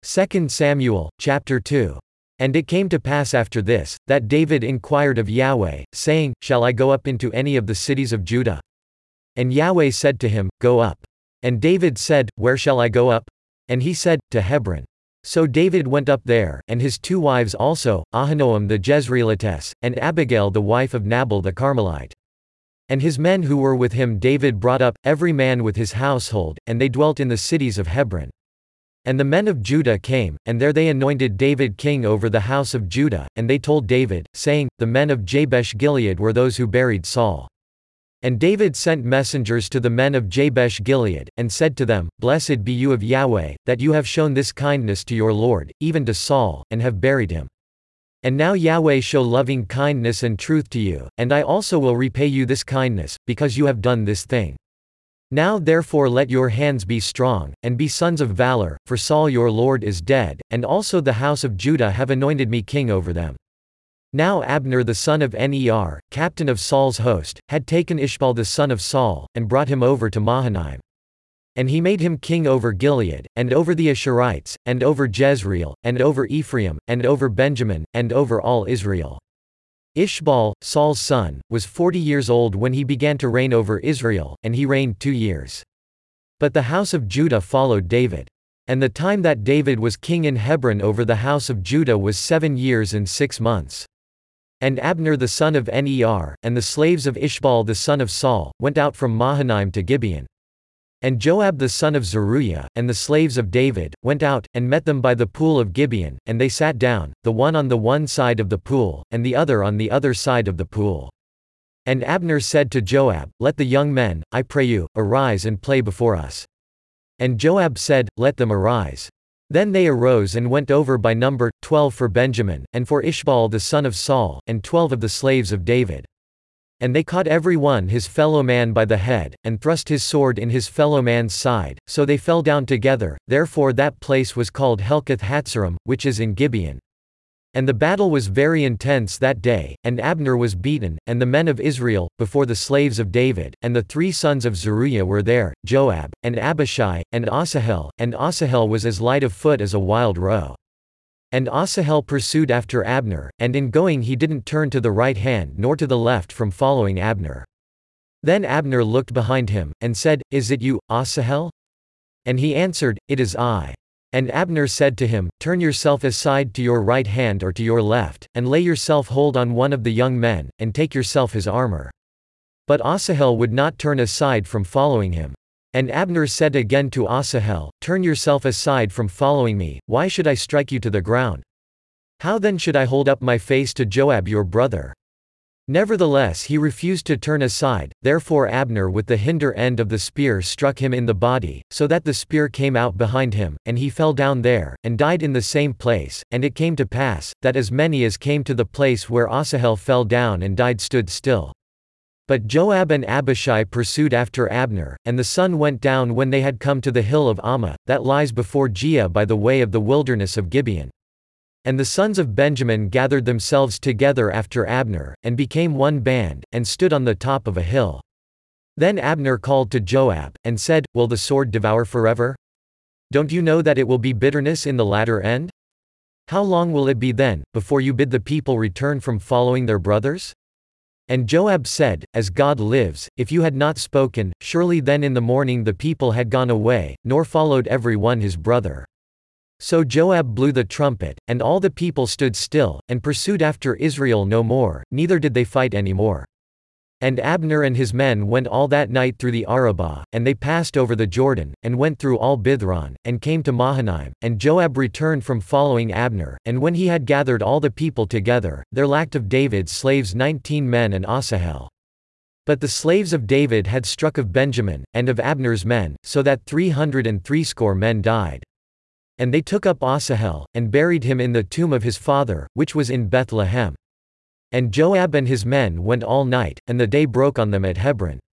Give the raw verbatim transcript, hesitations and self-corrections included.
Second Samuel, chapter two. And it came to pass after this, that David inquired of Yahweh, saying, Shall I go up into any of the cities of Judah? And Yahweh said to him, Go up. And David said, Where shall I go up? And he said, To Hebron. So David went up there, and his two wives also, Ahinoam the Jezreelitess, and Abigail the wife of Nabal the Carmelite. And his men who were with him David brought up, every man with his household, and they dwelt in the cities of Hebron. And the men of Judah came, and there they anointed David king over the house of Judah, and they told David, saying, The men of Jabesh-Gilead were those who buried Saul. And David sent messengers to the men of Jabesh-Gilead, and said to them, Blessed be you of Yahweh, that you have shown this kindness to your lord, even to Saul, and have buried him. And now Yahweh show loving kindness and truth to you, and I also will repay you this kindness, because you have done this thing. Now therefore let your hands be strong, and be sons of valor, for Saul your lord is dead, and also the house of Judah have anointed me king over them. Now Abner the son of Ner, captain of Saul's host, had taken Ishbaal the son of Saul, and brought him over to Mahanaim. And he made him king over Gilead, and over the Asherites, and over Jezreel, and over Ephraim, and over Benjamin, and over all Israel. Ishbaal, Saul's son, was forty years old when he began to reign over Israel, and he reigned two years. But the house of Judah followed David. And the time that David was king in Hebron over the house of Judah was seven years and six months. And Abner the son of Ner, and the slaves of Ishbaal the son of Saul, went out from Mahanaim to Gibeon. And Joab the son of Zeruiah, and the slaves of David, went out, and met them by the pool of Gibeon, and they sat down, the one on the one side of the pool, and the other on the other side of the pool. And Abner said to Joab, Let the young men, I pray you, arise and play before us. And Joab said, Let them arise. Then they arose and went over by number, twelve for Benjamin, and for Ishbaal the son of Saul, and twelve of the slaves of David. And they caught every one his fellow man by the head, and thrust his sword in his fellow man's side, so they fell down together, therefore that place was called Helkath Hatzerim, which is in Gibeon. And the battle was very intense that day, and Abner was beaten, and the men of Israel, before the slaves of David, and the three sons of Zeruiah were there, Joab, and Abishai, and Asahel, and Asahel was as light of foot as a wild roe. And Asahel pursued after Abner, and in going he didn't turn to the right hand nor to the left from following Abner. Then Abner looked behind him, and said, Is it you, Asahel? And he answered, It is I. And Abner said to him, Turn yourself aside to your right hand or to your left, and lay yourself hold on one of the young men, and take yourself his armor. But Asahel would not turn aside from following him. And Abner said again to Asahel, Turn yourself aside from following me, why should I strike you to the ground? How then should I hold up my face to Joab your brother? Nevertheless he refused to turn aside, therefore Abner with the hinder end of the spear struck him in the body, so that the spear came out behind him, and he fell down there, and died in the same place, and it came to pass, that as many as came to the place where Asahel fell down and died stood still. But Joab and Abishai pursued after Abner, and the sun went down when they had come to the hill of Ammah, that lies before Giah by the way of the wilderness of Gibeon. And the sons of Benjamin gathered themselves together after Abner, and became one band, and stood on the top of a hill. Then Abner called to Joab, and said, Will the sword devour forever? Don't you know that it will be bitterness in the latter end? How long will it be then, before you bid the people return from following their brothers? And Joab said, As God lives, if you had not spoken, surely then in the morning the people had gone away, nor followed every one his brother. So Joab blew the trumpet, and all the people stood still, and pursued after Israel no more, neither did they fight any more. And Abner and his men went all that night through the Arabah, and they passed over the Jordan, and went through all Bithron, and came to Mahanaim, and Joab returned from following Abner, and when he had gathered all the people together, there lacked of David's slaves nineteen men and Asahel. But the slaves of David had struck of Benjamin, and of Abner's men, so that three hundred and threescore men died. And they took up Asahel, and buried him in the tomb of his father, which was in Bethlehem. And Joab and his men went all night, and the day broke on them at Hebron.